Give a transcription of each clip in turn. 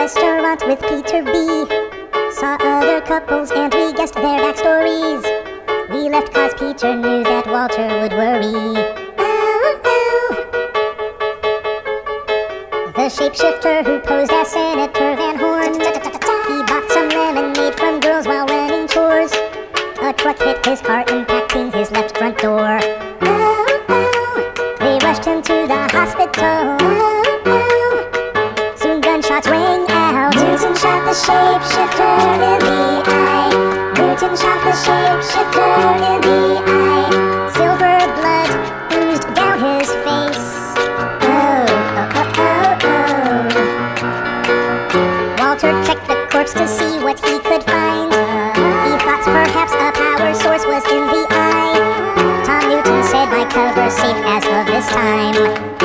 restaurant with Peter B. Saw other couples and we guessed their backstories. We left cause Peter knew that Walter would worry. The shapeshifter who posed as Senator Van Horn. He bought some lemonade from girls while running chores. A truck hit his car, impacting his left front door. They rushed him to the hospital. Soon gunshots rang out. Newton shot the shapeshifter in the eye. Newton shot the shapeshifter in the eye. Silver blood oozed down his face. Walter checked the corpse to see what he could find. He thought perhaps a power source was in the eye. Tom Newton said, "My cover's safe as of this time."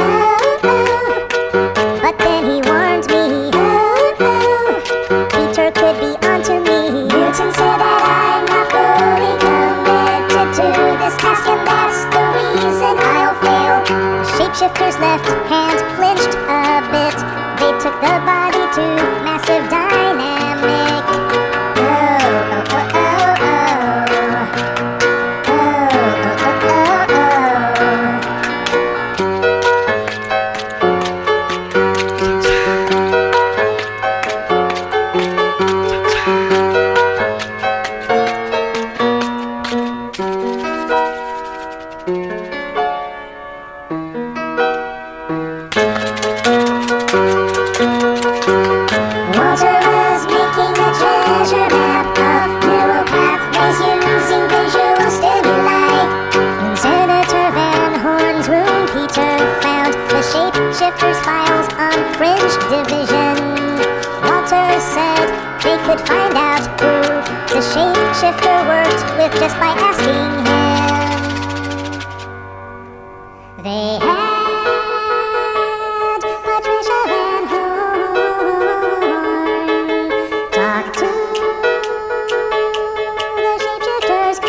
But then he warned me, Peter could be onto me. Newton said that I'm not fully committed to this task, and that's the reason I'll fail. The shapeshifter's left hand flinched a bit. They took the body to Massive Dynamic. Walter was making a treasure map of neural pathways using visual stimuli. In Senator Van Horn's room, Peter found the shapeshifter's files on Fringe Division. Walter said they could find out who the shapeshifter worked with just by asking him. They had Patricia Van Horn talk to the shapeshifter's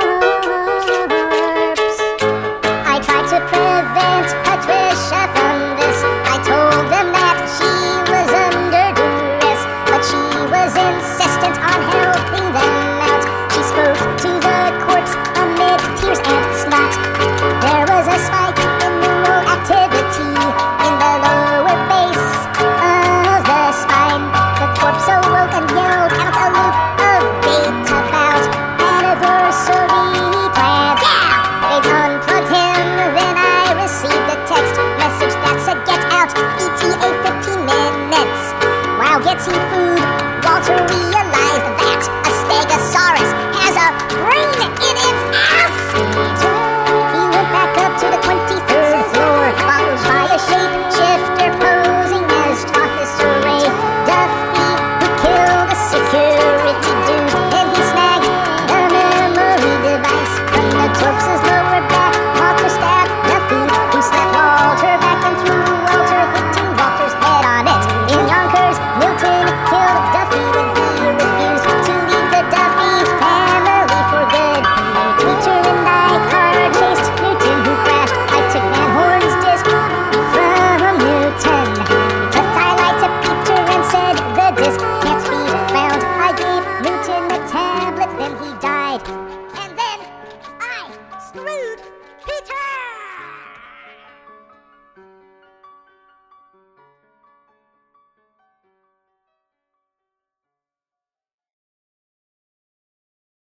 corpse. I tried to prevent Patricia from this. I told them that she was under duress, but she was insistent on helping them out. She spoke to the corpse amid tears and snot. There was a spike in neural activity in the lower base of the spine. The corpse awoke and yelled out a loop of bait about anniversary plans. Yeah! They'd unplugged him, then I received a text message that said, "Get out, ETA 15 minutes." While getting food, Walter realized that a Stegosaurus has a brain in its ass. He went back up to the 23rd floor, followed by a shapeshifter posing as Officer Ray Duffy, who killed the security dude. Then he snagged the memory device from the corpse's lower back. Walter stabbed Duffy, who slapped Walter back and threw Walter, hitting Walter's head on it. In Yonkers, Newton killed Duffy when he refused to leave the Duffy family for good. Peter and I car-chased Newton, who crashed. I took Van Horn's disc from Newton, but I lied to Peter and said the disc can't be found. I gave Newton the tablet, then he died. And then I screwed Peter!